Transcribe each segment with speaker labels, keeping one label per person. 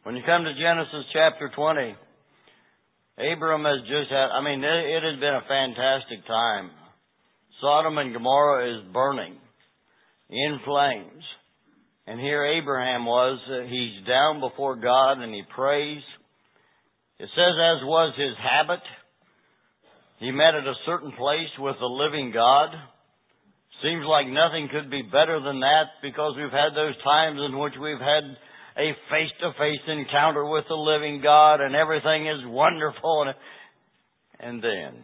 Speaker 1: When you come to Genesis chapter 20, Abram has just had, it has been a fantastic time. Sodom and Gomorrah is burning in flames. And here Abraham was, he's down before God and he prays. It says, as was his habit, he met at a certain place with the living God. Seems like nothing could be better than that, because we've had those times in which we've had a face-to-face encounter with the living God and everything is wonderful. And then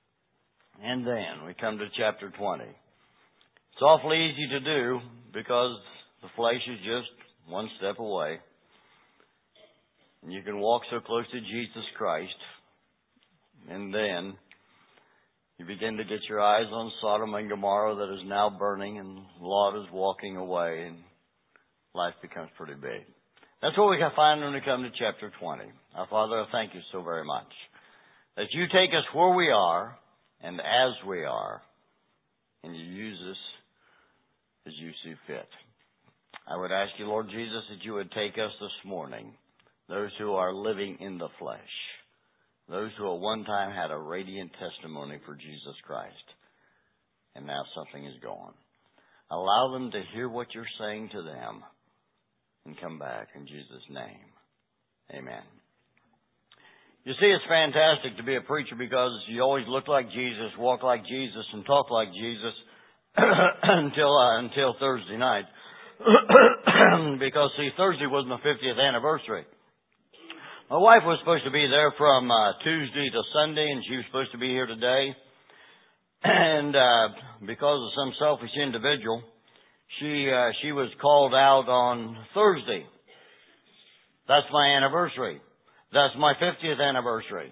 Speaker 1: we come to chapter 20. It's awfully easy to do because the flesh is just one step away. And you can walk so close to Jesus Christ. And then you begin to get your eyes on Sodom and Gomorrah that is now burning, and Lot is walking away, and life becomes pretty big. That's what we can find when we come to chapter 20. Our Father, I thank you so very much that you take us where we are and as we are, and you use us as you see fit. I would ask you, Lord Jesus, that you would take us this morning, those who are living in the flesh, those who at one time had a radiant testimony for Jesus Christ, and now something is gone. Allow them to hear what you're saying to them and come back in Jesus' name. Amen. You see, it's fantastic to be a preacher because you always look like Jesus, walk like Jesus, and talk like Jesus until Thursday night. Because, see, Thursday was my 50th anniversary. My wife was supposed to be there from Tuesday to Sunday, and she was supposed to be here today. And because of some selfish individual, she was called out on Thursday. That's my anniversary. That's my 50th anniversary.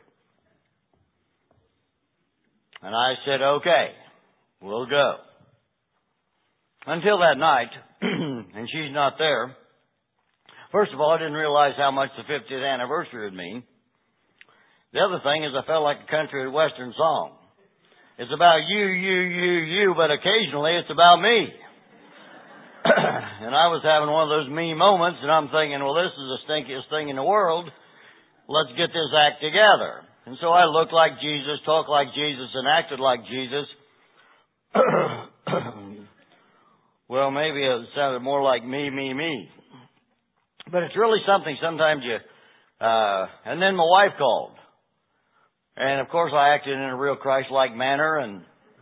Speaker 1: And I said, okay, we'll go. Until that night, and she's not there. First of all, I didn't realize how much the 50th anniversary would mean. The other thing is I felt like a country western song. It's about you, but occasionally it's about me. And I was having one of those me moments, and I'm thinking, well, this is the stinkiest thing in the world. Let's get this act together. And so I looked like Jesus, talked like Jesus, and acted like Jesus. Well, maybe it sounded more like me. But it's really something sometimes you... and then my wife called. And, of course, I acted in a real Christ-like manner and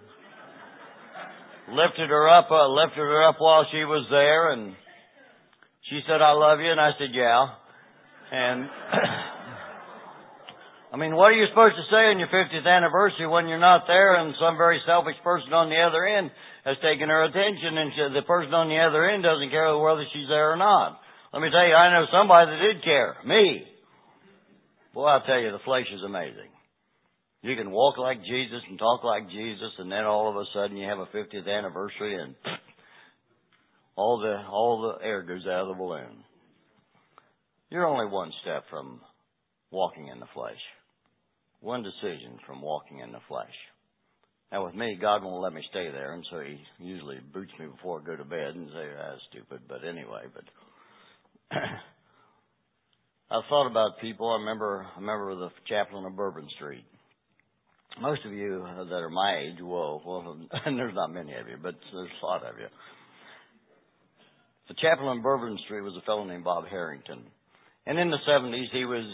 Speaker 1: lifted her up while she was there. And she said, I love you. And I said, yeah. And... what are you supposed to say on your 50th anniversary when you're not there and some very selfish person on the other end has taken her attention, and the person on the other end doesn't care whether she's there or not? Let me tell you, I know somebody that did care. Me. Boy, I'll tell you, the flesh is amazing. You can walk like Jesus and talk like Jesus, and then all of a sudden you have a 50th anniversary and all the air goes out of the balloon. You're only one step from walking in the flesh. One decision from walking in the flesh. Now with me, God won't let me stay there, and so He usually boots me before I go to bed and say, that's stupid. But anyway, I've thought about people. I remember the chaplain of Bourbon Street. Most of you that are my age, well, and there's not many of you, but there's a lot of you. The chaplain of Bourbon Street was a fellow named Bob Harrington. And in the 70s,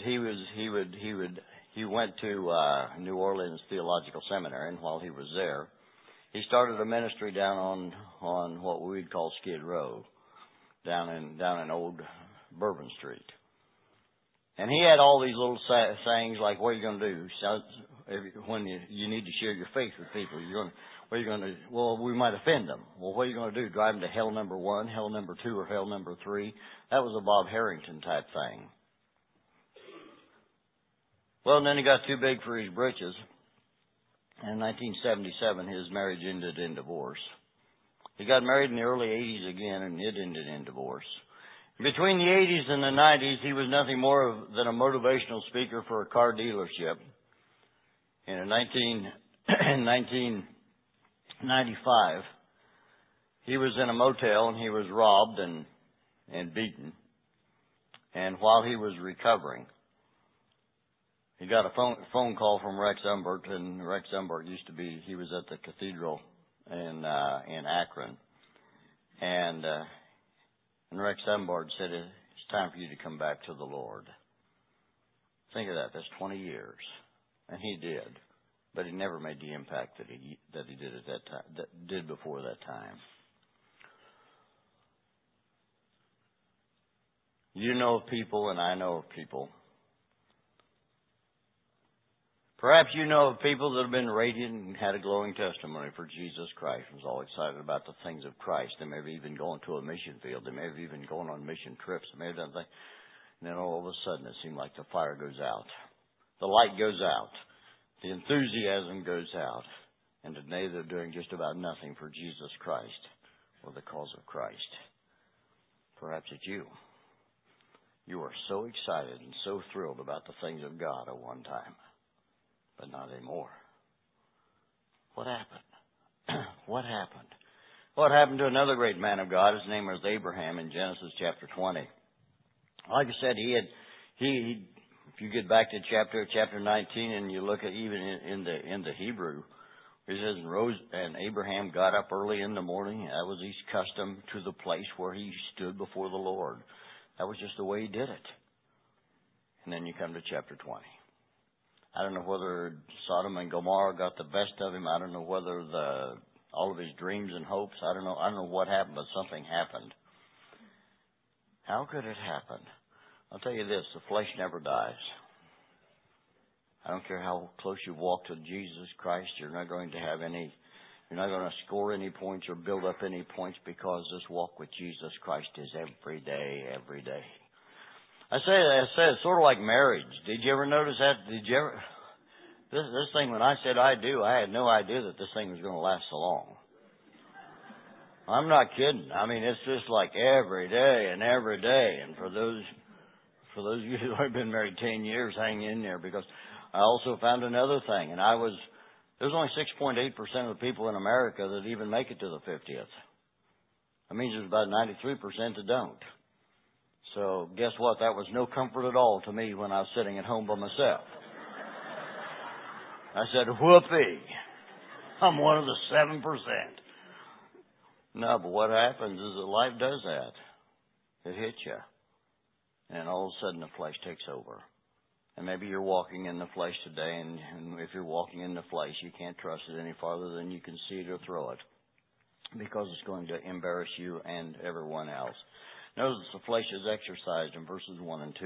Speaker 1: he went to New Orleans Theological Seminary, and while he was there, he started a ministry down on what we would call Skid Row, down in old Bourbon Street. And he had all these little sayings like, what are you going to do when you need to share your faith with people? What are you going to do? Well, we might offend them. Well, what are you going to do? Drive them to hell number 1, hell number 2, or hell number 3? That was a Bob Harrington type thing. Well, and then he got too big for his britches. And in 1977, his marriage ended in divorce. He got married in the early 80s again, and it ended in divorce. Between the 80s and the 90s, he was nothing more than a motivational speaker for a car dealership. And in 1995, he was in a motel and he was robbed and beaten. And while he was recovering, he got a phone call from Rex Umbert, and Rex Umbert he was at the cathedral in Akron. And Rex Umbert said, it's time for you to come back to the Lord. Think of that. That's 20 years. And he did. But he never made the impact that he did at that time, that did before that time. You know of people, and I know of people. Perhaps you know of people that have been radiant and had a glowing testimony for Jesus Christ, and was all excited about the things of Christ. They may have even gone to a mission field. They may have even gone on mission trips. They may have done things. And then all of a sudden it seemed like the fire goes out. The light goes out. The enthusiasm goes out. And today they're doing just about nothing for Jesus Christ or the cause of Christ. Perhaps it's you. You were so excited and so thrilled about the things of God at one time, but not anymore. What happened? What happened? What happened to another great man of God? His name was Abraham in Genesis chapter 20. Like I said, if you get back to chapter 19 and you look at even in the Hebrew, it says, and Abraham got up early in the morning. That was his custom, to the place where he stood before the Lord. That was just the way he did it. And then you come to chapter 20. I don't know whether Sodom and Gomorrah got the best of him. I don't know whether all of his dreams and hopes. I don't know what happened, but something happened. How could it happen? I'll tell you this: the flesh never dies. I don't care how close you walk to Jesus Christ. You're not going to score any points or build up any points, because this walk with Jesus Christ is every day, every day. I say it's sort of like marriage. Did you ever notice that? This thing, when I said I do, I had no idea that this thing was going to last so long. I'm not kidding. I mean, it's just like every day and every day. And for those of you who have been married 10 years, hang in there, because I also found another thing. And there's only 6.8% of the people in America that even make it to the 50th. That means there's about 93% that don't. So guess what? That was no comfort at all to me when I was sitting at home by myself. I said, whoopee, I'm one of the 7%. No, but what happens is that life does that. It hits you. And all of a sudden the flesh takes over. And maybe you're walking in the flesh today, and if you're walking in the flesh, you can't trust it any farther than you can see it or throw it, because it's going to embarrass you and everyone else. Notice the flesh is exercised in verses 1 and 2.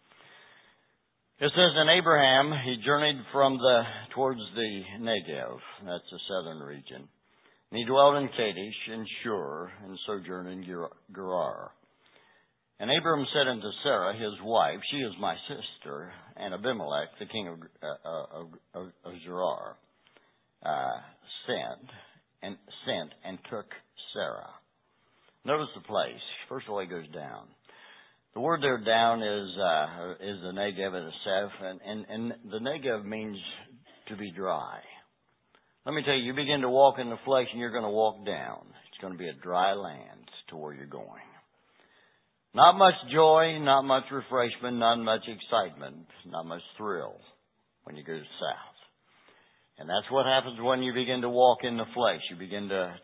Speaker 1: It says, in Abraham, he journeyed towards the Negev, that's the southern region. And he dwelt in Kadesh and Shur, and sojourned in Gerar. And Abram said unto Sarah, his wife, she is my sister, and Abimelech, the king of Gerar, sent and took Sarah. Notice the place. First of all, he goes down. The word there, down, is the Negev and the Seth, and the Negev means to be dry. Let me tell you, you begin to walk in the flesh and you're going to walk down. It's going to be a dry land to where you're going. Not much joy, not much refreshment, not much excitement, not much thrill when you go south. And that's what happens when you begin to walk in the flesh. You begin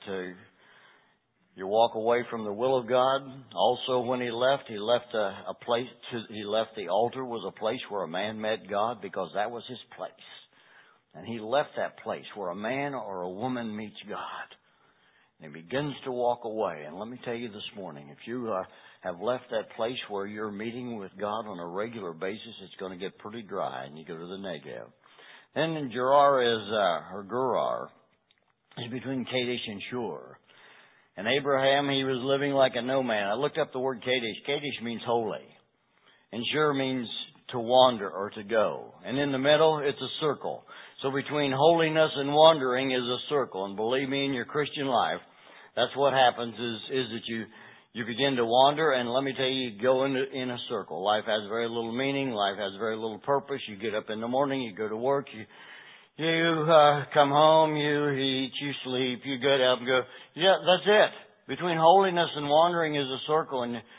Speaker 1: you walk away from the will of God. Also, when he left a place. He left the altar was a place where a man met God, because that was his place. And he left that place where a man or a woman meets God. And he begins to walk away. And let me tell you this morning, if you have left that place where you're meeting with God on a regular basis, it's going to get pretty dry, and you go to the Negev. Then in Gerar is between Kadesh and Shur. And Abraham, he was living like a nomad. I looked up the word Kadesh. Kadesh means holy. And Shur means to wander or to go. And in the middle, it's a circle. So between holiness and wandering is a circle. And believe me, in your Christian life, that's what happens is that you begin to wander, and let me tell you, you go in a circle. Life has very little meaning. Life has very little purpose. You get up in the morning, you go to work, you come home, you eat, you sleep, you get up and go. Yeah, that's it. Between holiness and wandering is a circle, and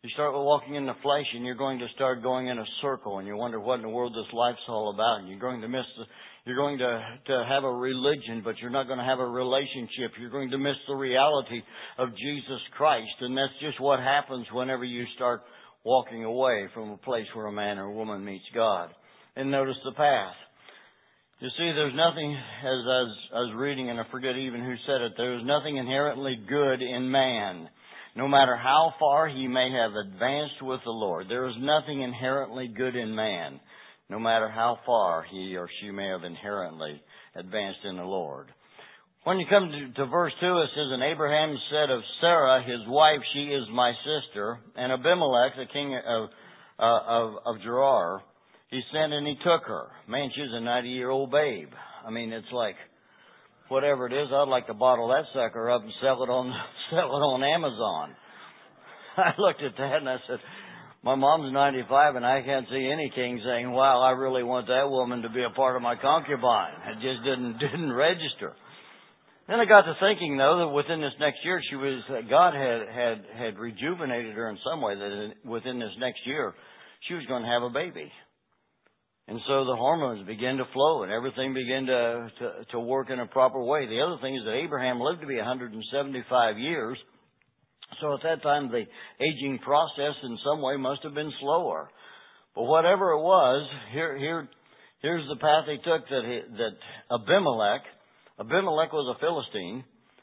Speaker 1: You start walking in the flesh, and you're going to start going in a circle, and you wonder what in the world this life's all about. And you're going to you're going to have a religion, but you're not going to have a relationship. You're going to miss the reality of Jesus Christ. And that's just what happens whenever you start walking away from a place where a man or a woman meets God. And notice the path. You see, there's nothing, as I was reading, and I forget even who said it, there's nothing inherently good in man. No matter how far he may have advanced with the Lord, there is nothing inherently good in man, no matter how far he or she may have inherently advanced in the Lord. When you come to verse 2, it says, And Abraham said of Sarah, his wife, she is my sister, and Abimelech, the king of Gerar, he sent and he took her. Man, she's a 90-year-old babe. I mean, it's like, whatever it is, I'd like to bottle that sucker up and sell it on Amazon. I looked at that and I said, my mom's 95 and I can't see any king saying, wow, I really want that woman to be a part of my concubine. It just didn't register. Then I got to thinking, though, that within this next year, God had rejuvenated her in some way, that within this next year, she was going to have a baby. And so the hormones began to flow and everything began to work in a proper way. The other thing is that Abraham lived to be 175 years. So at that time, the aging process in some way must have been slower. But whatever it was, here's the path he took, that Abimelech was a Philistine.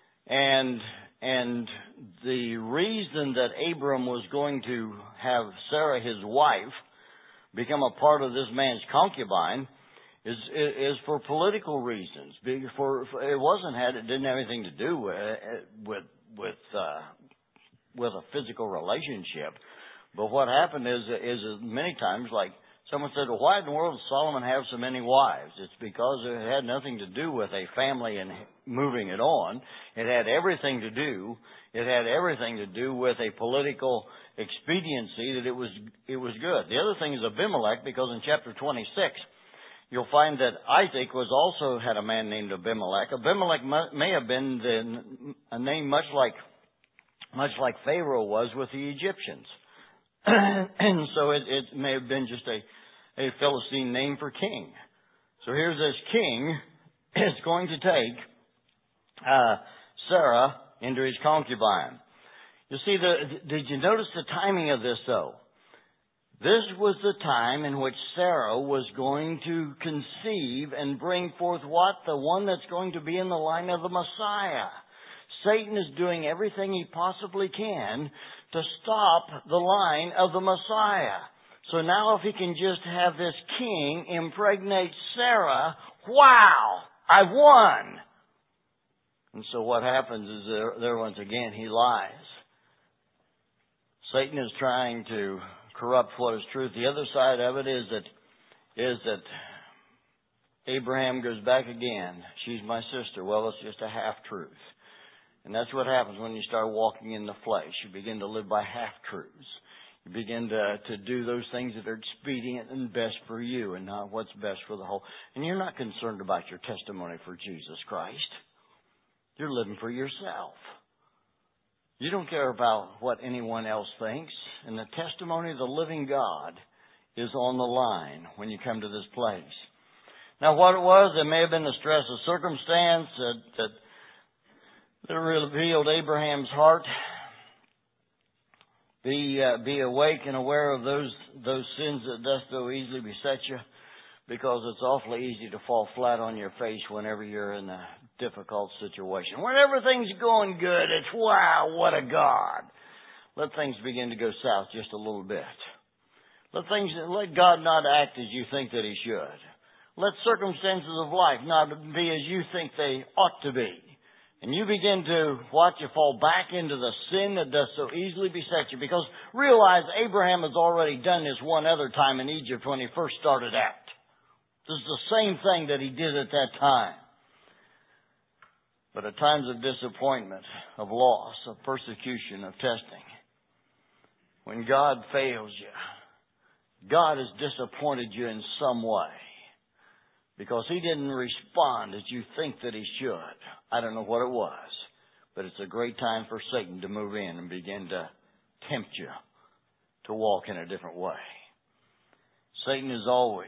Speaker 1: And the reason that Abram was going to have Sarah, his wife, become a part of this man's concubine is for political reasons. It didn't have anything to do with a physical relationship. But what happened is many times, like someone said, well, why in the world does Solomon have so many wives? It's because it had nothing to do with a family and moving it on. It had everything to do with a political expediency, that it was good. The other thing is Abimelech, because in chapter 26, you'll find that Isaac also had a man named Abimelech. Abimelech may have been a name much like Pharaoh was with the Egyptians. And so it may have been just a Philistine name for king. So here's this king is going to take Sarah into his concubine. You see, did you notice the timing of this, though? This was the time in which Sarah was going to conceive and bring forth what? The one that's going to be in the line of the Messiah. Satan is doing everything he possibly can to stop the line of the Messiah. So now if he can just have this king impregnate Sarah, wow, I've won. And so what happens is there once again, he lies. Satan is trying to corrupt what is truth. The other side of it is that Abraham goes back again. She's my sister. Well, it's just a half-truth. And that's what happens when you start walking in the flesh. You begin to live by half-truths. You begin to do those things that are expedient and best for you and not what's best for the whole. And you're not concerned about your testimony for Jesus Christ. You're living for yourself. You don't care about what anyone else thinks. And the testimony of the living God is on the line when you come to this place. Now, what it was, it may have been the stress of circumstance that revealed Abraham's heart. Be awake and aware of those sins that doth so easily beset you, because it's awfully easy to fall flat on your face whenever you're in a difficult situation. When everything's going good, it's wow, what a God. Let things begin to go south just a little bit. Let God not act as you think that He should. Let circumstances of life not be as you think they ought to be. And you begin to watch you fall back into the sin that does so easily beset you. Because realize Abraham has already done this one other time in Egypt when he first started out. This is the same thing that he did at that time. But at times of disappointment, of loss, of persecution, of testing, when God fails you, God has disappointed you in some way because He didn't respond as you think that He should. I don't know what it was, but it's a great time for Satan to move in and begin to tempt you to walk in a different way. Satan is always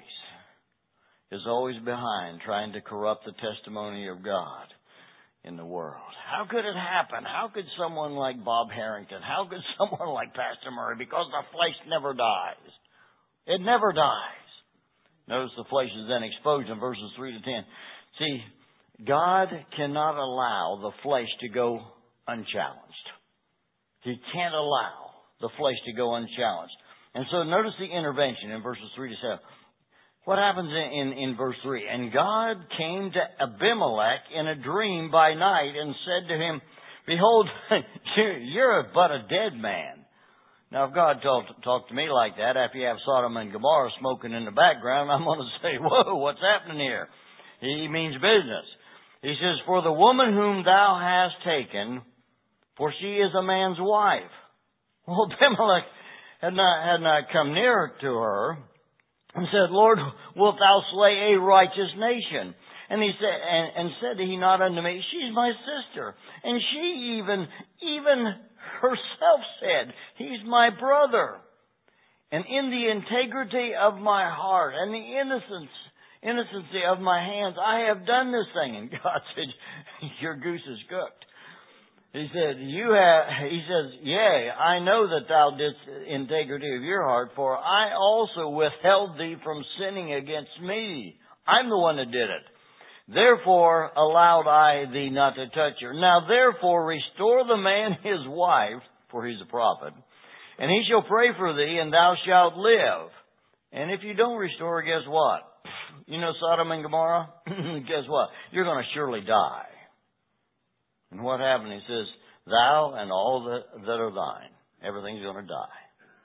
Speaker 1: behind trying to corrupt the testimony of God in the world. How could it happen? How could someone like Bob Harrington, how could someone like Pastor Murray? Because the flesh never dies. It never dies. Notice the flesh is then exposed in verses 3 to 10. See, God cannot allow the flesh to go unchallenged. He can't allow the flesh to go unchallenged. And so notice the intervention in verses 3 to 7. What happens in verse 3? And God came to Abimelech in a dream by night and said to him, Behold, you're but a dead man. Now, if God talked to me like that, after you have Sodom and Gomorrah smoking in the background, I'm going to say, whoa, what's happening here? He means business. He says, For the woman whom thou hast taken, for she is a man's wife. Well, Abimelech had not come near to her and said, Lord, wilt thou slay a righteous nation? And he said, and said he not unto me, She's my sister. And she even herself said, He's my brother. And in the integrity of my heart and the innocency of my hands, I have done this thing. And God said, Your goose is cooked. He said, he says, Yea, I know that thou didst integrity of your heart, for I also withheld thee from sinning against me. I'm the one that did it. Therefore allowed I thee not to touch her. Now therefore restore the man his wife, for he's a prophet, and he shall pray for thee, and thou shalt live. And if you don't restore her, guess what? You know Sodom and Gomorrah? Guess what? You're going to surely die. And what happened? He says, Thou and all that are thine. Everything's going to die.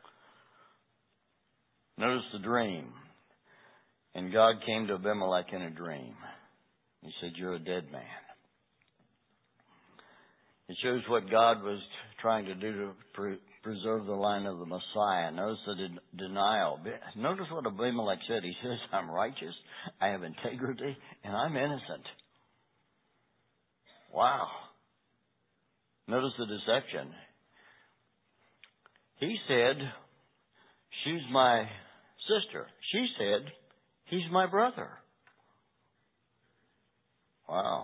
Speaker 1: Notice the dream. And God came to Abimelech in a dream. He said, You're a dead man. It shows what God was trying to do to preserve the line of the Messiah. Notice the denial. Notice what Abimelech said. He says, I'm righteous, I have integrity, and I'm innocent. Wow. Notice the deception. He said, She's my sister. She said, He's my brother. Wow.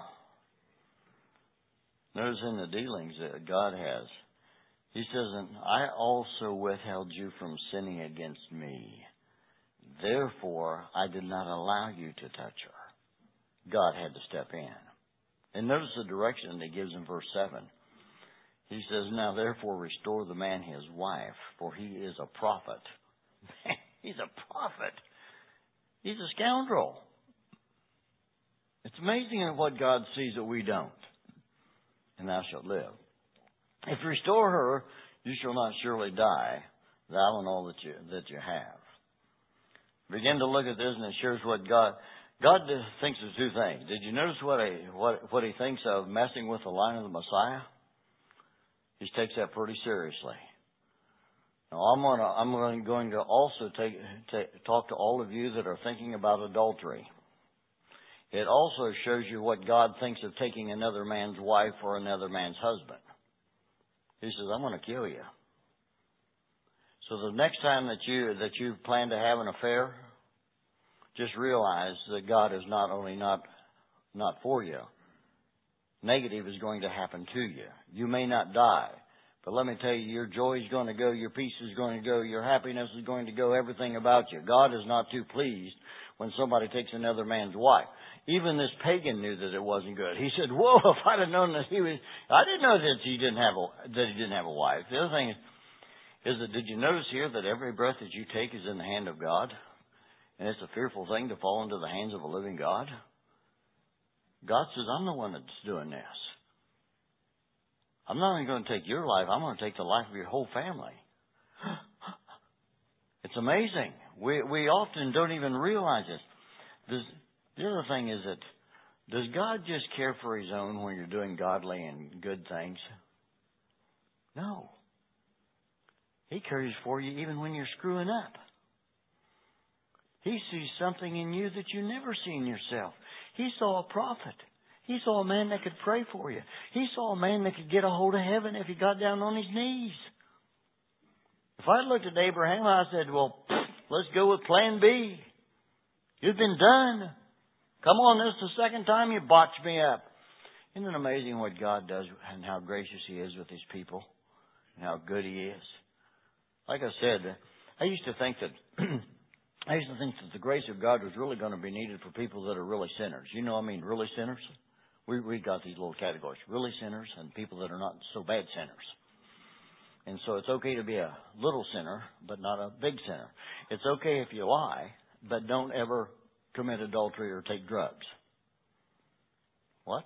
Speaker 1: Notice in the dealings that God has. He says, And I also withheld you from sinning against me. Therefore, I did not allow you to touch her. God had to step in. And notice the direction that he gives in verse 7. He says, Now therefore restore the man his wife, for he is a prophet. He's a prophet. He's a scoundrel. It's amazing what God sees that we don't. And thou shalt live. If you restore her, you shall not surely die, thou and all that you have. Begin to look at this, and it shows what God thinks of two things. Did you notice what he thinks of messing with the line of the Messiah? He takes that pretty seriously. Now, I'm going to also talk to all of you that are thinking about adultery. It also shows you what God thinks of taking another man's wife or another man's husband. He says, I'm going to kill you. So the next time that you plan to have an affair, just realize that God is not only not for you. Negative is going to happen to you. You may not die. But let me tell you, your joy is going to go, your peace is going to go, your happiness is going to go, everything about you. God is not too pleased when somebody takes another man's wife. Even this pagan knew that it wasn't good. He said, whoa, if I'd have known that I didn't know that he didn't have a wife. The other thing is that, did you notice here that every breath that you take is in the hand of God? And it's a fearful thing to fall into the hands of a living God. God says, I'm the one that's doing this. I'm not only going to take your life, I'm going to take the life of your whole family. It's amazing. We often don't even realize this. The other thing is that, does God just care for His own when you're doing godly and good things? No. He cares for you even when you're screwing up. He sees something in you that you never see in yourself. He saw a prophet. He saw a man that could pray for you. He saw a man that could get a hold of heaven if he got down on his knees. If If I looked at Abraham, I said, well, let's go with plan B. You've been done. Come on, this is the second time you botched me up. Isn't it amazing what God does and how gracious He is with His people and how good He is? Like I said, I used to think that the grace of God was really going to be needed for people that are really sinners. You know what I mean, really sinners? We got these little categories, really sinners and people that are not so bad sinners. And so it's okay to be a little sinner, but not a big sinner. It's okay if you lie, but don't ever commit adultery or take drugs. What?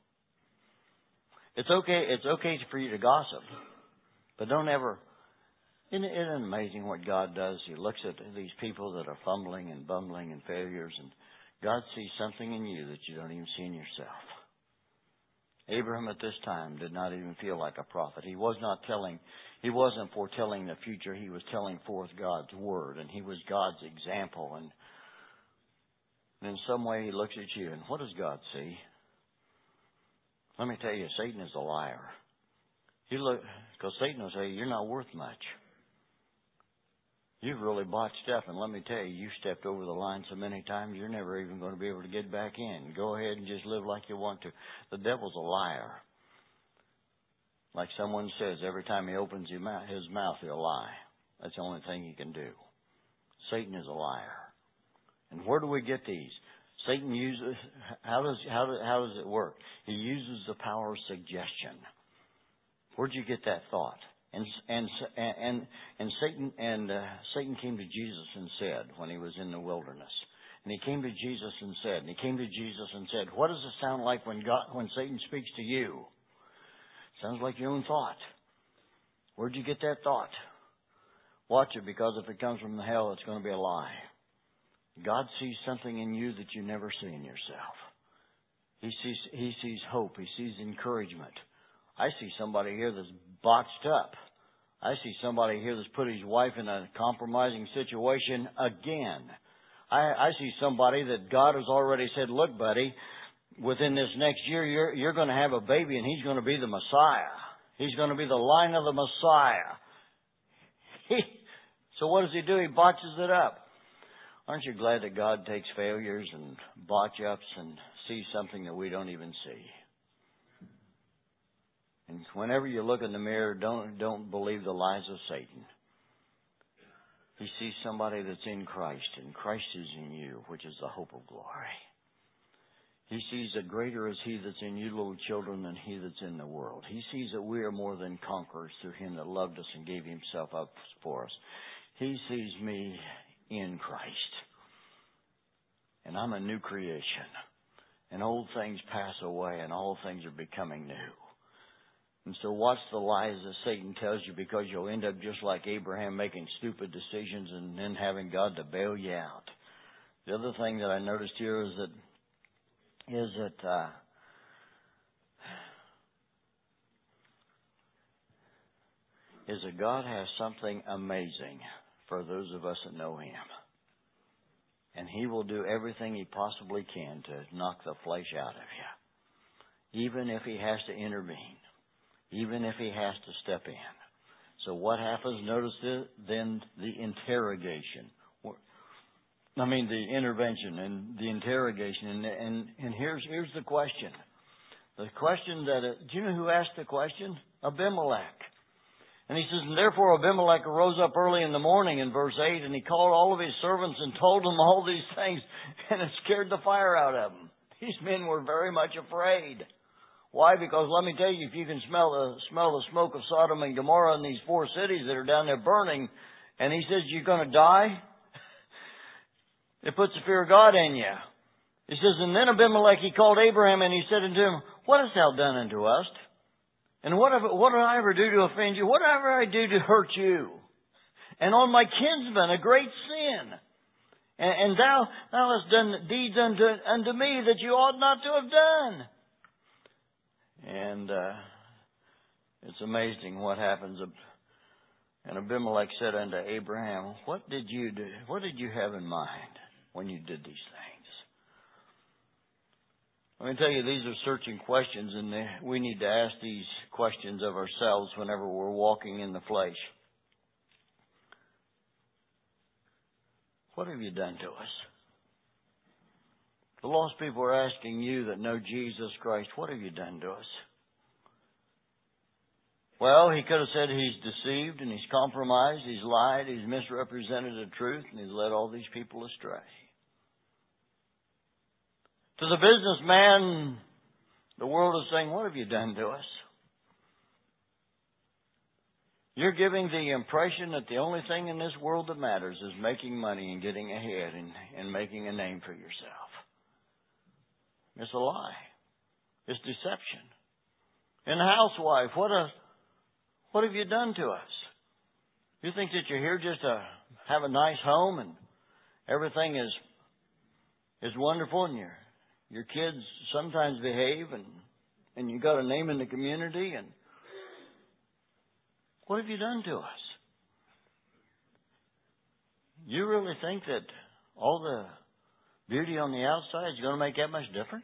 Speaker 1: It's okay for you to gossip, but don't ever. Isn't it amazing what God does? He looks at these people that are fumbling and bumbling and failures, and God sees something in you that you don't even see in yourself. Abraham at this time did not even feel like a prophet. He wasn't foretelling the future. He was telling forth God's word, and he was God's example. And in some way, He looks at you, and what does God see? Let me tell you, Satan is a liar. Because Satan will say, you're not worth much. You've really botched up, and let me tell you, you stepped over the line so many times, you're never even going to be able to get back in. Go ahead and just live like you want to. The devil's a liar. Like someone says, every time he opens his mouth, he'll lie. That's the only thing he can do. Satan is a liar. And where do we get these? Satan uses, how does it work? He uses the power of suggestion. Where'd you get that thought? And Satan came to Jesus and said, when he was in the wilderness, and he came to Jesus and said, what does it sound like when Satan speaks to you? Sounds like your own thought. Where'd you get that thought? Watch it, because if it comes from the hell, it's going to be a lie. God sees something in you that you never see in yourself. He sees hope. He sees encouragement. I see somebody here that's botched up. I see somebody here that's put his wife in a compromising situation again. I see somebody that God has already said, look, buddy, within this next year, you're going to have a baby, and he's going to be the Messiah. He's going to be the line of the Messiah. So what does he do? He botches it up. Aren't you glad that God takes failures and botch-ups and sees something that we don't even see? And whenever you look in the mirror, don't believe the lies of Satan. He sees somebody that's in Christ, and Christ is in you, which is the hope of glory. He sees that greater is He that's in you, little children, than he that's in the world. He sees that we are more than conquerors through Him that loved us and gave Himself up for us. He sees me in Christ. And I'm a new creation. And old things pass away, and all things are becoming new. And so watch the lies that Satan tells you, because you'll end up just like Abraham, making stupid decisions and then having God to bail you out. The other thing that I noticed here is that God has something amazing for those of us that know Him. And He will do everything He possibly can to knock the flesh out of you, even if He has to intervene. Even if He has to step in. So what happens? Notice then the interrogation. The intervention and the interrogation. And here's the question. The question do you know who asked the question? Abimelech. And he says, and therefore Abimelech arose up early in the morning in verse 8, and he called all of his servants and told them all these things, and it scared the fire out of them. These men were very much afraid. Why? Because let me tell you, if you can smell the smoke of Sodom and Gomorrah in these 4 cities that are down there burning, and he says you're going to die, it puts the fear of God in you. He says, and then Abimelech, he called Abraham, and he said unto him, what hast thou done unto us? And what did I ever do to offend you? Whatever I do to hurt you? And on my kinsman a great sin. And thou hast done deeds unto me that you ought not to have done. And it's amazing what happens. And Abimelech said unto Abraham, what did you do? What did you have in mind when you did these things? Let me tell you, these are searching questions, and we need to ask these questions of ourselves whenever we're walking in the flesh. what have you done to us? The lost people are asking you that know Jesus Christ, what have you done to us? Well, he could have said he's deceived and he's compromised, he's lied, he's misrepresented the truth, and he's led all these people astray. To the businessman, the world is saying, what have you done to us? You're giving the impression that the only thing in this world that matters is making money and getting ahead and making a name for yourself. It's a lie. It's deception. And the housewife, what have you done to us? You think that you're here just to have a nice home and everything is wonderful and your kids sometimes behave and you got a name in the community, and what have you done to us? You really think that all the beauty on the outside is going to make that much difference?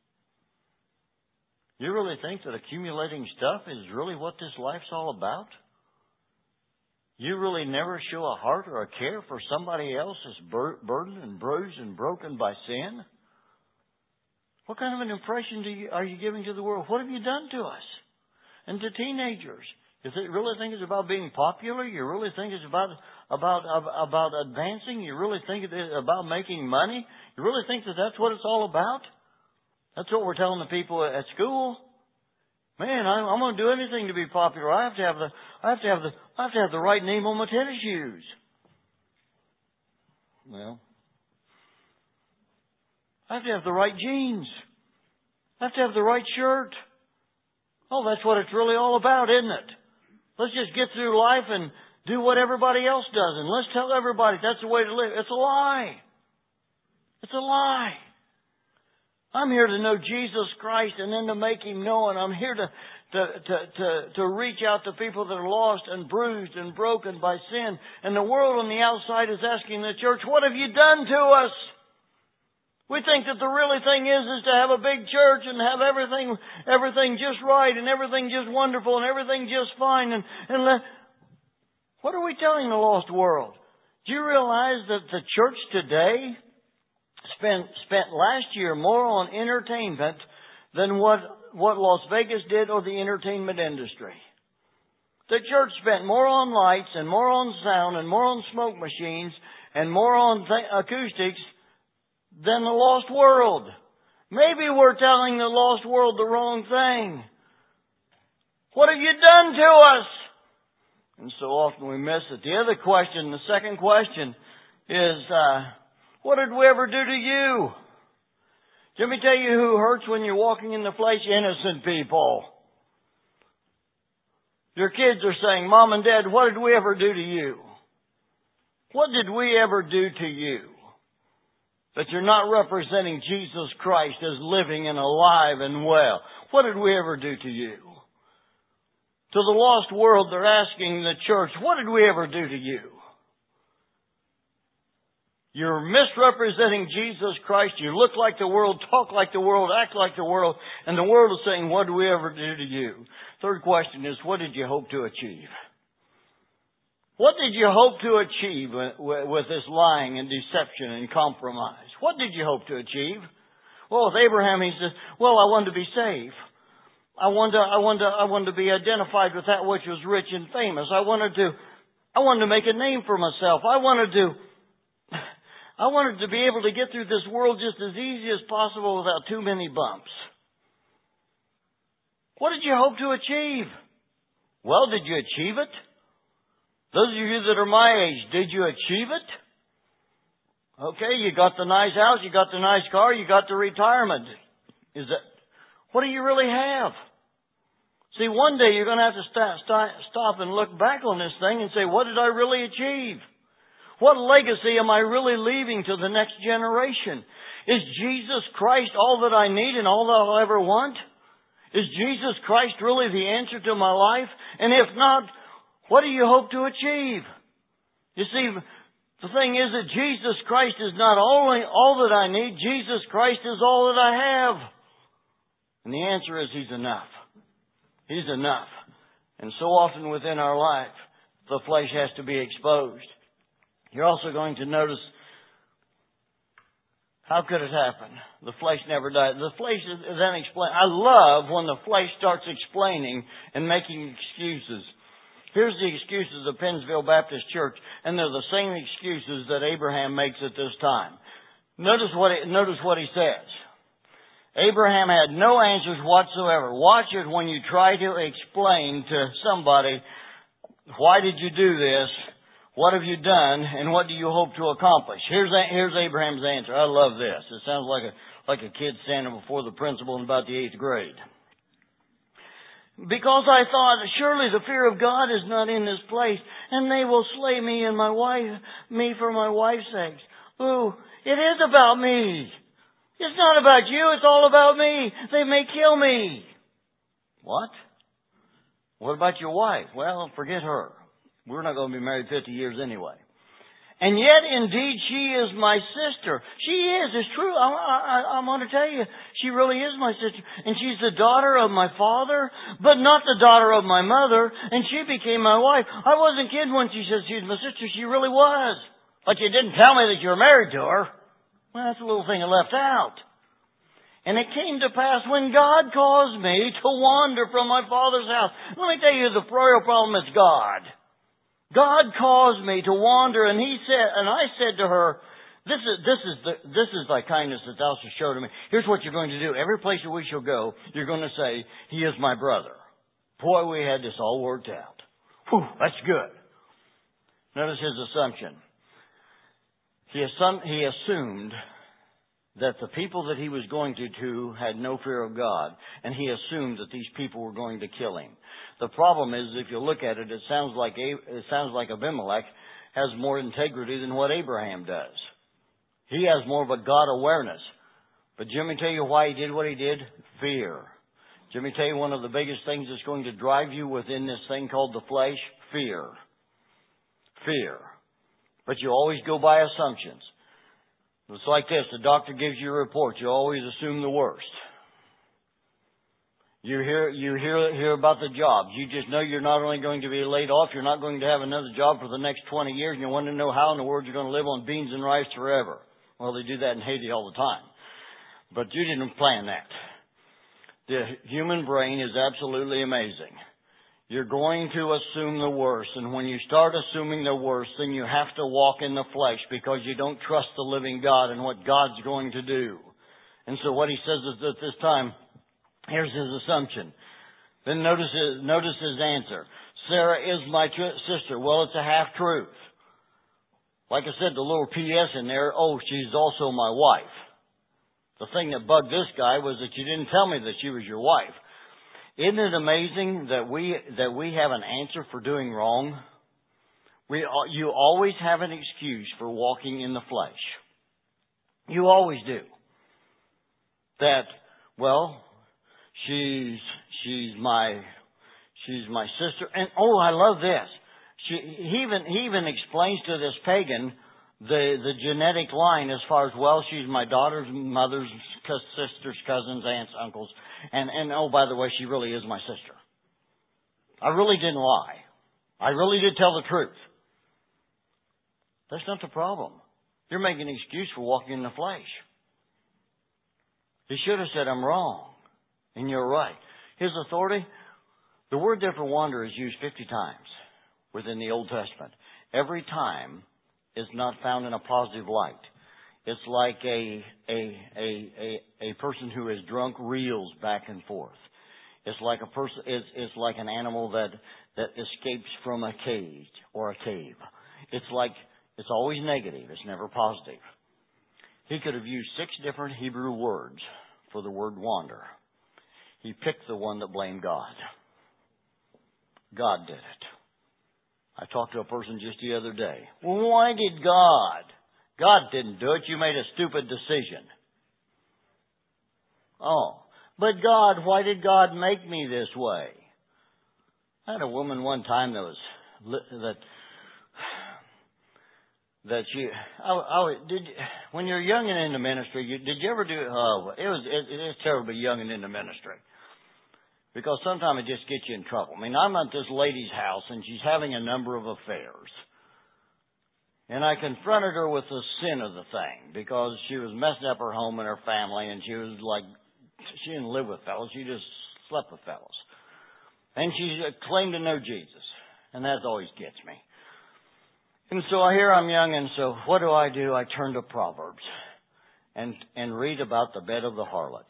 Speaker 1: You really think that accumulating stuff is really what this life's all about? You really never show a heart or a care for somebody else that's burdened and bruised and broken by sin? What kind of an impression are you giving to the world? What have you done to us? And to teenagers, if they really think it's about being popular, you really think it's about advancing, you really think it's about making money, you really think that that's what it's all about? That's what we're telling the people at school. Man, I'm going to do anything to be popular. I have to have the right name on my tennis shoes. Well, I have to have the right jeans. I have to have the right shirt. Oh, that's what it's really all about, isn't it? Let's just get through life and do what everybody else does, and let's tell everybody that's the way to live. It's a lie. It's a lie. I'm here to know Jesus Christ and then to make Him known. I'm here to reach out to people that are lost and bruised and broken by sin. And the world on the outside is asking the church, what have you done to us? We think that the really thing is to have a big church and have everything just right and everything just wonderful and everything just fine. What are we telling the lost world? Do you realize that the church today spent last year more on entertainment than what Las Vegas did or the entertainment industry? The church spent more on lights and more on sound and more on smoke machines and more on acoustics than the lost world. Maybe we're telling the lost world the wrong thing. What have you done to us? And so often we miss it. The other question, the second question is, what did we ever do to you? Let me tell you who hurts when you're walking in the flesh? Innocent people. Your kids are saying, Mom and Dad, what did we ever do to you? What did we ever do to you? That you're not representing Jesus Christ as living and alive and well. What did we ever do to you? To the lost world, they're asking the church, what did we ever do to you? You're misrepresenting Jesus Christ. You look like the world, talk like the world, act like the world. And the world is saying, what did we ever do to you? Third question is, what did you hope to achieve? What did you hope to achieve with this lying and deception and compromise? What did you hope to achieve? Well, with Abraham, he says, well, I wanted to be saved. I wanted to be identified with that which was rich and famous. I wanted to make a name for myself. I wanted to be able to get through this world just as easy as possible without too many bumps. What did you hope to achieve? Well, did you achieve it? Those of you that are my age, did you achieve it? Okay, you got the nice house, you got the nice car, you got the retirement. What do you really have? See, one day you're going to have to stop and look back on this thing and say, what did I really achieve? What legacy am I really leaving to the next generation? Is Jesus Christ all that I need and all that I'll ever want? Is Jesus Christ really the answer to my life? And if not, what do you hope to achieve? You see, the thing is that Jesus Christ is not only all that I need, Jesus Christ is all that I have. And the answer is He's enough. He's enough. And so often within our life, the flesh has to be exposed. You're also going to notice How could it happen? The flesh never died. The flesh is then explained. I love when the flesh starts explaining and making excuses. Here's the excuses of Pennsville Baptist Church, and they're the same excuses that Abraham makes at this time. Notice what he says. Abraham had no answers whatsoever. Watch it when you try to explain to somebody, why did you do this? What have you done, and what do you hope to accomplish? Here's Abraham's answer. I love this. It sounds like a kid standing before the principal in about the 8th grade. Because I thought, surely the fear of God is not in this place, and they will slay me and me for my wife's sakes. Ooh, it is about me. It's not about you. It's all about me. They may kill me. What? What about your wife? Well, forget her. We're not going to be married 50 years anyway. And yet, indeed, she is my sister. She is. It's true. I'm going to tell you, she really is my sister. And she's the daughter of my father, but not the daughter of my mother. And she became my wife. I wasn't kidding when she said she's my sister. She really was. But you didn't tell me that you were married to her. Well, that's a little thing I left out. And it came to pass when God caused me to wander from my father's house. Let me tell you, the real problem is God. God caused me to wander, and I said to her, this is thy kindness that thou shalt show to me. Here's what you're going to do. Every place that we shall go, you're going to say, he is my brother. Boy, we had this all worked out. Whew, that's good. Notice his assumption. He assumed that the people that he was going to had no fear of God, and he assumed that these people were going to kill him. The problem is, if you look at it, it sounds like Abimelech has more integrity than what Abraham does. He has more of a God awareness. But let me tell you why he did what he did. Fear. Let me tell you one of the biggest things that's going to drive you within this thing called the flesh. Fear. Fear. But you always go by assumptions. It's like this. The doctor gives you a report. You always assume the worst. You hear about the jobs. You just know you're not only going to be laid off, you're not going to have another job for the next 20 years, and you want to know how in the world you're going to live on beans and rice forever. Well, they do that in Haiti all the time. But you didn't plan that. The human brain is absolutely amazing. You're going to assume the worst, and when you start assuming the worst, then you have to walk in the flesh because you don't trust the living God and what God's going to do. And so what he says is at this time, here's his assumption. Then notice his answer. Sarah is my sister. Well, it's a half-truth. Like I said, the little P.S. in there, she's also my wife. The thing that bugged this guy was that you didn't tell me that she was your wife. Isn't it amazing that we have an answer for doing wrong? You always have an excuse for walking in the flesh. You always do. That, well, she's my sister, and I love this. He even explains to this pagan the genetic line as far as, well, she's my daughter's mother's sisters, cousins, aunts, uncles. And by the way, she really is my sister. I really didn't lie. I really did tell the truth. That's not the problem. You're making an excuse for walking in the flesh. He should have said, I'm wrong. And you're right. His authority, the word there for wander is used 50 times within the Old Testament. Every time is not found in a positive light. It's like a person who is drunk reels back and forth. It's like a person. It's like an animal that escapes from a cage or a cave. It's always negative. It's never positive. He could have used 6 different Hebrew words for the word wander. He picked the one that blamed God. God did it. I talked to a person just the other day. Well, why did God? God didn't do it. You made a stupid decision. But God, why did God make me this way? I had a woman one time when you're young and in the ministry, did you ever do? It's terrible to be young and in the ministry. Because sometimes it just gets you in trouble. I mean, I'm at this lady's house and she's having a number of affairs. And I confronted her with the sin of the thing because she was messing up her home and her family, and she was like, she didn't live with fellas, she just slept with fellas. And she claimed to know Jesus. And that always gets me. And so here I'm young, and so what do? I turn to Proverbs and read about the bed of the harlot.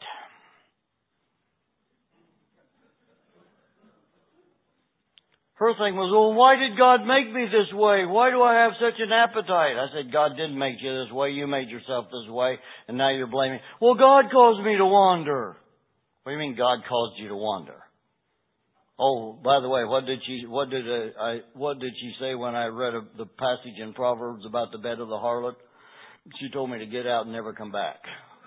Speaker 1: Her thing was, well, why did God make me this way? Why do I have such an appetite? I said, God didn't make you this way. You made yourself this way, and now you're blaming. Well, God caused me to wander. What do you mean God caused you to wander? Oh, by the way, what did she say when I read the passage in Proverbs about the bed of the harlot? She told me to get out and never come back.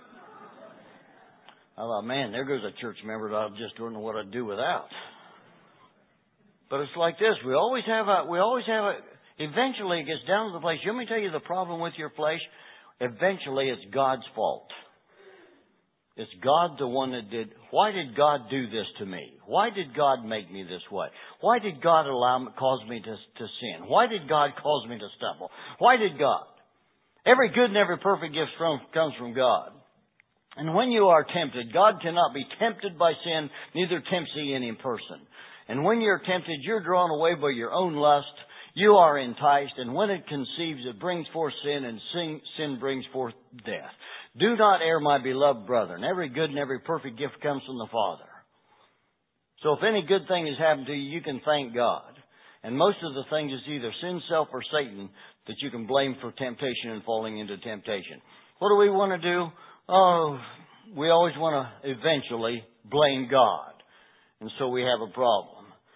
Speaker 1: I thought, man, there goes a church member that I just don't know what I'd do without. But it's like this. We always have eventually it gets down to the place. Let me tell you the problem with your flesh. Eventually it's God's fault. It's God the one that did. Why did God do this to me? Why did God make me this way? Why did God cause me to sin? Why did God cause me to stumble? Why did God? Every good and every perfect gift comes from God. And when you are tempted, God cannot be tempted by sin, neither tempts He any person. And when you're tempted, you're drawn away by your own lust. You are enticed, and when it conceives, it brings forth sin, and sin brings forth death. Do not err, my beloved brethren. Every good and every perfect gift comes from the Father. So if any good thing has happened to you, you can thank God. And most of the things is either sin, self, or Satan that you can blame for temptation and falling into temptation. What do we want to do? Oh, we always want to eventually blame God. And so we have a problem.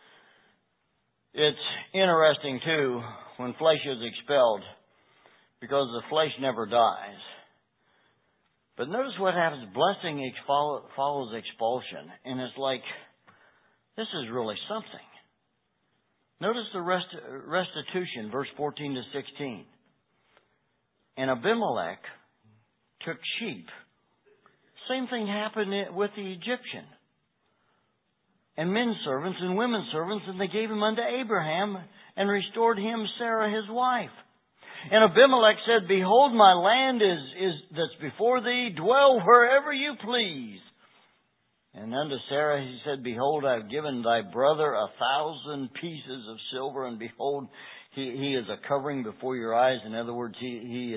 Speaker 1: It's interesting, too, when flesh is expelled, because the flesh never dies. But notice what happens. Blessing follows expulsion. And it's like, this is really something. Notice the restitution, verse 14 to 16. And Abimelech took sheep. Same thing happened with the Egyptian. And men servants and women servants, and they gave him unto Abraham, and restored him Sarah his wife. And Abimelech said, Behold, my land is that's before thee, dwell wherever you please. And unto Sarah he said, Behold, I have given thy brother 1,000 pieces of silver, and behold, he is a covering before your eyes. In other words, he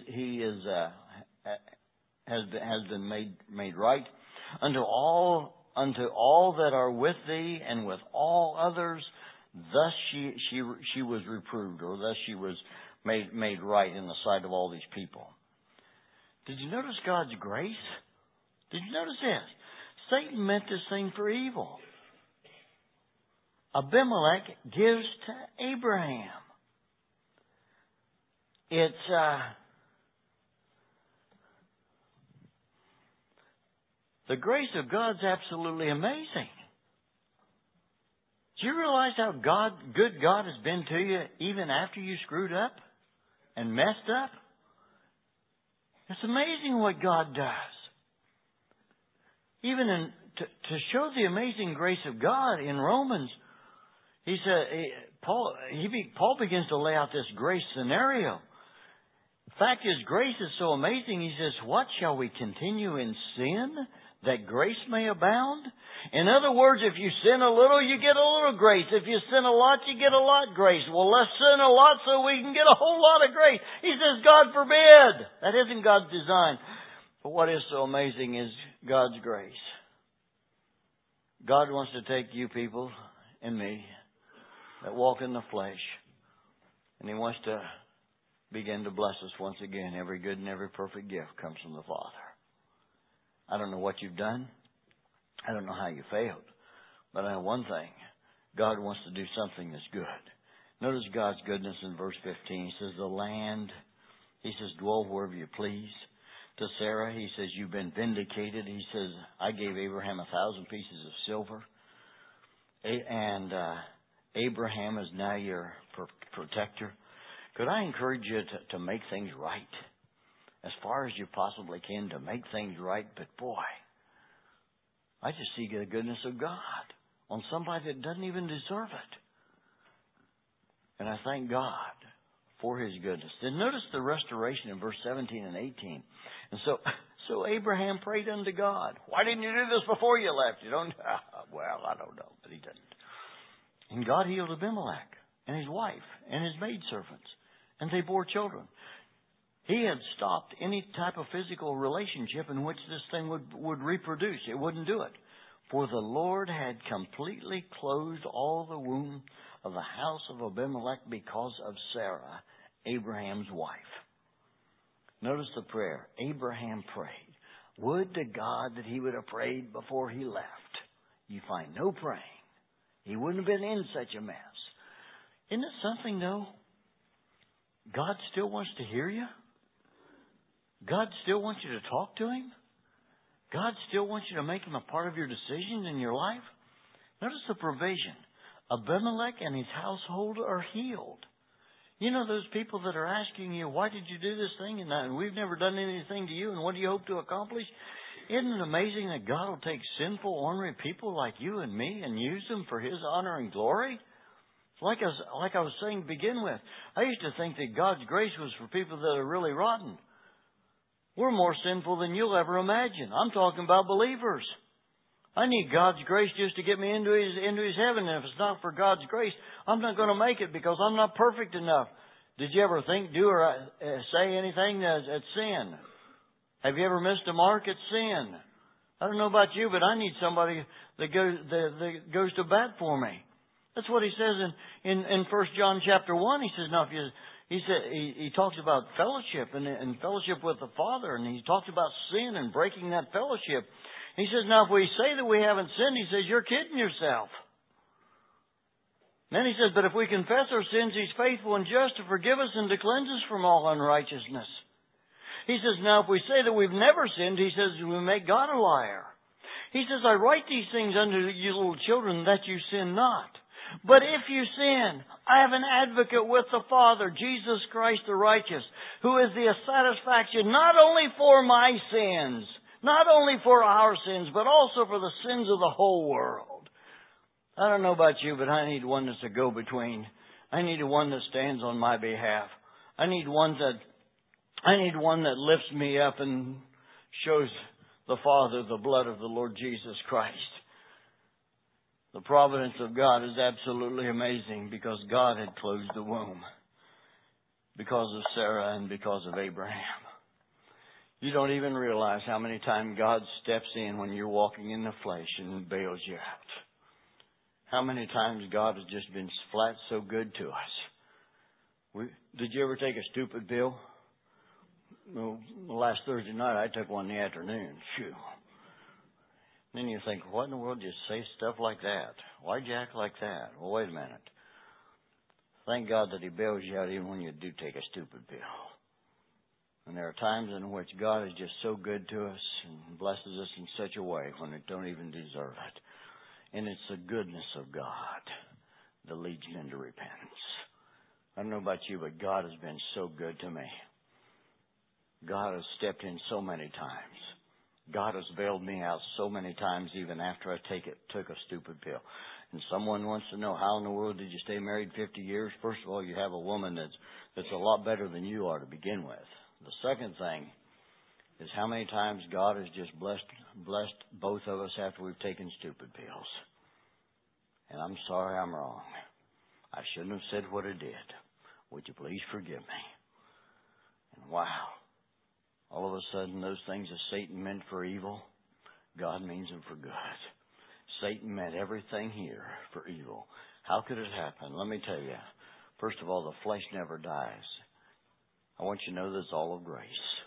Speaker 1: has been made right unto all that are with thee, and with all others. Thus she was reproved, or thus she was made right in the sight of all these people. Did you notice God's grace? Did you notice this? Satan meant this thing for evil. Abimelech gives to Abraham. It's the grace of God's absolutely amazing. Do you realize how good God has been to you even after you screwed up and messed up? It's amazing what God does. Even to show the amazing grace of God in Romans, he said Paul begins to lay out this grace scenario. In fact, His grace is so amazing. He says, "What shall we continue in sin, that grace may abound?" In other words, if you sin a little, you get a little grace. If you sin a lot, you get a lot grace. Well, let's sin a lot so we can get a whole lot of grace. He says, God forbid. That isn't God's design. But what is so amazing is God's grace. God wants to take you people and me that walk in the flesh, and He wants to begin to bless us once again. Every good and every perfect gift comes from the Father. I don't know what you've done. I don't know how you failed. But I know one thing. God wants to do something that's good. Notice God's goodness in verse 15. He says, the land, He says, dwell wherever you please. To Sarah, He says, you've been vindicated. He says, I gave Abraham 1,000 pieces of silver. And Abraham is now your protector. Could I encourage you to make things right? As far as you possibly can, to make things right. But boy, I just see the goodness of God on somebody that doesn't even deserve it. And I thank God for His goodness. Then notice the restoration in verse 17 and 18. And so Abraham prayed unto God. Why didn't you do this before you left? You don't. Well, I don't know, but he didn't. And God healed Abimelech and his wife and his maidservants, and they bore children. He had stopped any type of physical relationship in which this thing would reproduce. It wouldn't do it. For the Lord had completely closed all the womb of the house of Abimelech because of Sarah, Abraham's wife. Notice the prayer. Abraham prayed. Would to God that he would have prayed before he left. You find no praying. He wouldn't have been in such a mess. Isn't it something, though? God still wants to hear you. God still wants you to talk to Him. God still wants you to make Him a part of your decisions in your life. Notice the provision. Abimelech and his household are healed. You know those people that are asking you, why did you do this thing? And we've never done anything to you. And what do you hope to accomplish? Isn't it amazing that God will take sinful, ornery people like you and me and use them for His honor and glory? Like I was saying to begin with, I used to think that God's grace was for people that are really rotten. We're more sinful than you'll ever imagine. I'm talking about believers. I need God's grace just to get me into His heaven. And if it's not for God's grace, I'm not going to make it because I'm not perfect enough. Did you ever think, do or say anything that's sin? Have you ever missed a mark at sin? I don't know about you, but I need somebody that goes to bat for me. That's what he says in 1 John chapter 1. He says, now if you... He talks about fellowship and fellowship with the Father, and he talks about sin and breaking that fellowship. He says, now if we say that we haven't sinned, he says, you're kidding yourself. Then he says, but if we confess our sins, He's faithful and just to forgive us and to cleanse us from all unrighteousness. He says, now if we say that we've never sinned, he says, we make God a liar. He says, I write these things unto you little children that you sin not. But if you sin, I have an advocate with the Father, Jesus Christ the righteous, who is the satisfaction not only for my sins, not only for our sins, but also for the sins of the whole world. I don't know about you, but I need one that's a go-between. I need one that stands on my behalf. I need one that lifts me up and shows the Father the blood of the Lord Jesus Christ. The providence of God is absolutely amazing because God had closed the womb because of Sarah and because of Abraham. You don't even realize how many times God steps in when you're walking in the flesh and bails you out. How many times God has just been flat so good to us. Did you ever take a stupid pill? Well, last Thursday night I took one in the afternoon. Phew. Then you think, what in the world did you say stuff like that? Why'd you act like that? Well, wait a minute. Thank God that He bails you out even when you do take a stupid pill. And there are times in which God is just so good to us and blesses us in such a way when we don't even deserve it. And it's the goodness of God that leads you into repentance. I don't know about you, but God has been so good to me. God has stepped in so many times. God has bailed me out so many times even after I took a stupid pill. And someone wants to know, how in the world did you stay married 50 years? First of all, you have a woman that's a lot better than you are to begin with. The second thing is how many times God has just blessed both of us after we've taken stupid pills. And I'm sorry I'm wrong. I shouldn't have said what I did. Would you please forgive me? And wow. All of a sudden, those things that Satan meant for evil, God means them for good. Satan meant everything here for evil. How could it happen? Let me tell you. First of all, the flesh never dies. I want you to know that it's all of grace.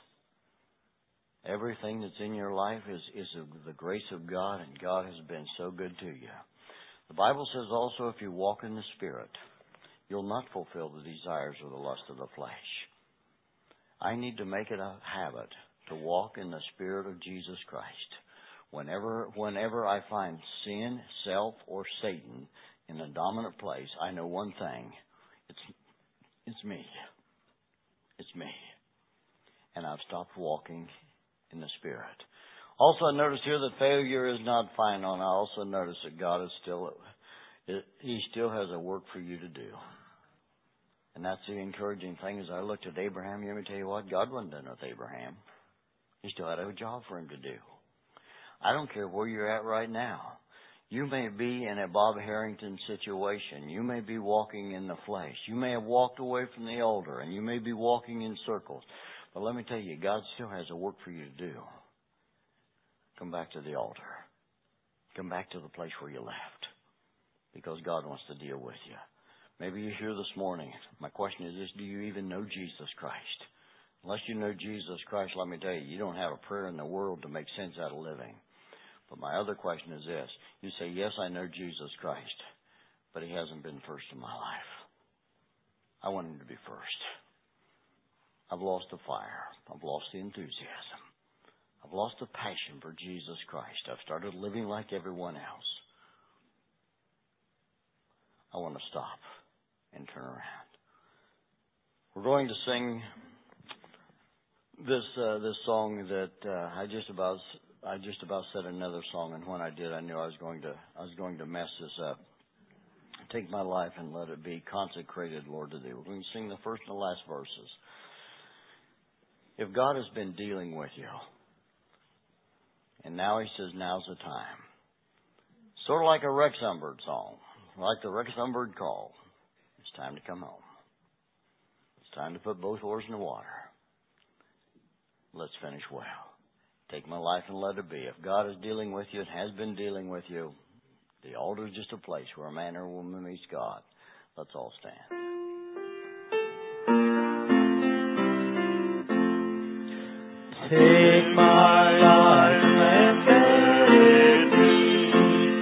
Speaker 1: Everything that's in your life is of the grace of God, and God has been so good to you. The Bible says also, if you walk in the Spirit, you'll not fulfill the desires or the lust of the flesh. I need to make it a habit to walk in the Spirit of Jesus Christ. Whenever I find sin, self, or Satan in a dominant place, I know one thing. It's me. It's me. And I've stopped walking in the Spirit. Also, I notice here that failure is not final. And I also notice that God is He still has a work for you to do. And that's the encouraging thing. As I looked at Abraham, let me tell you what, God wasn't done with Abraham. He still had a job for him to do. I don't care where you're at right now. You may be in a Bob Harrington situation. You may be walking in the flesh. You may have walked away from the altar, and you may be walking in circles. But let me tell you, God still has a work for you to do. Come back to the altar. Come back to the place where you left. Because God wants to deal with you. Maybe you're here this morning. My question is this: do you even know Jesus Christ? Unless you know Jesus Christ, let me tell you, you don't have a prayer in the world to make sense out of living. But my other question is this. You say, yes, I know Jesus Christ, but He hasn't been first in my life. I want Him to be first. I've lost the fire. I've lost the enthusiasm. I've lost the passion for Jesus Christ. I've started living like everyone else. I want to stop and turn around. We're going to sing this song that I just about said another song, and when I did, I knew I was going to mess this up. Take my life and let it be consecrated, Lord, to Thee. We're going to sing the first and the last verses. If God has been dealing with you, and now He says, now's the time. Sort of like a Rex Humbird song, like the Rex Humbird call. It's time to come home. It's time to put both oars in the water. Let's finish well. Take my life and let it be. If God is dealing with you and has been dealing with you, the altar is just a place where a man or a woman meets God. Let's all stand.
Speaker 2: Take my life and let it be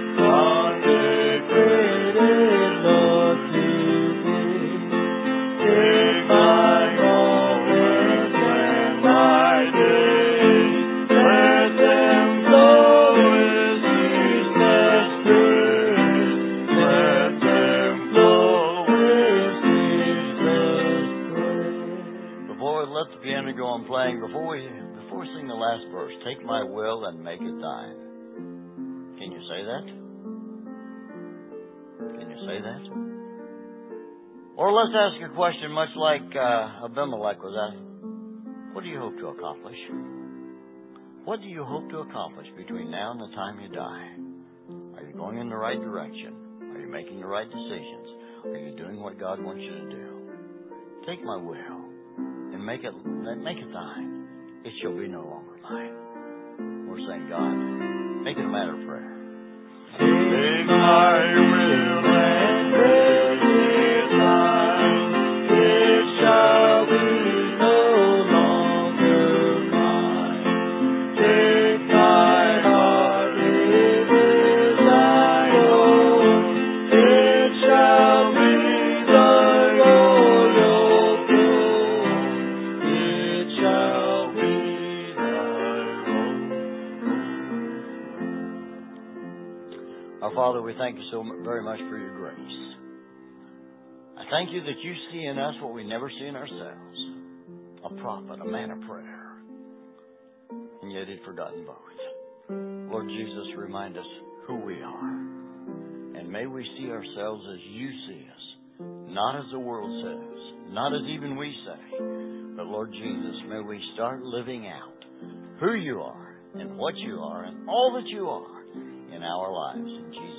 Speaker 2: consecrated, Lord, to Thee. Take my moments and my days, let them flow with Jesus' Spirit. Let them flow with Jesus' Spirit.
Speaker 1: Before we let the piano go on playing, before we sing the last verse, take my will and make it thine. Can you say that? Can you say that? Or let's ask a question much like Abimelech was asking. What do you hope to accomplish? What do you hope to accomplish between now and the time you die? Are you going in the right direction? Are you making the right decisions? Are you doing what God wants you to do? Take my will and make it thine. It shall be no longer mine. We're saying, God, make it a matter of prayer.
Speaker 2: Take my will and make it thine. It shall be no longer mine. Take my heart, it is Thy own. It shall be Thy royal throne. It shall be
Speaker 1: Our Father, we thank You so very much for Your grace. I thank You that You see in us what we never see in ourselves. A prophet, a man of prayer. And yet He'd forgotten both. Lord Jesus, remind us who we are. And may we see ourselves as You see us. Not as the world says. Not as even we say. But Lord Jesus, may we start living out who You are and what You are and all that You are in our lives. In Jesus'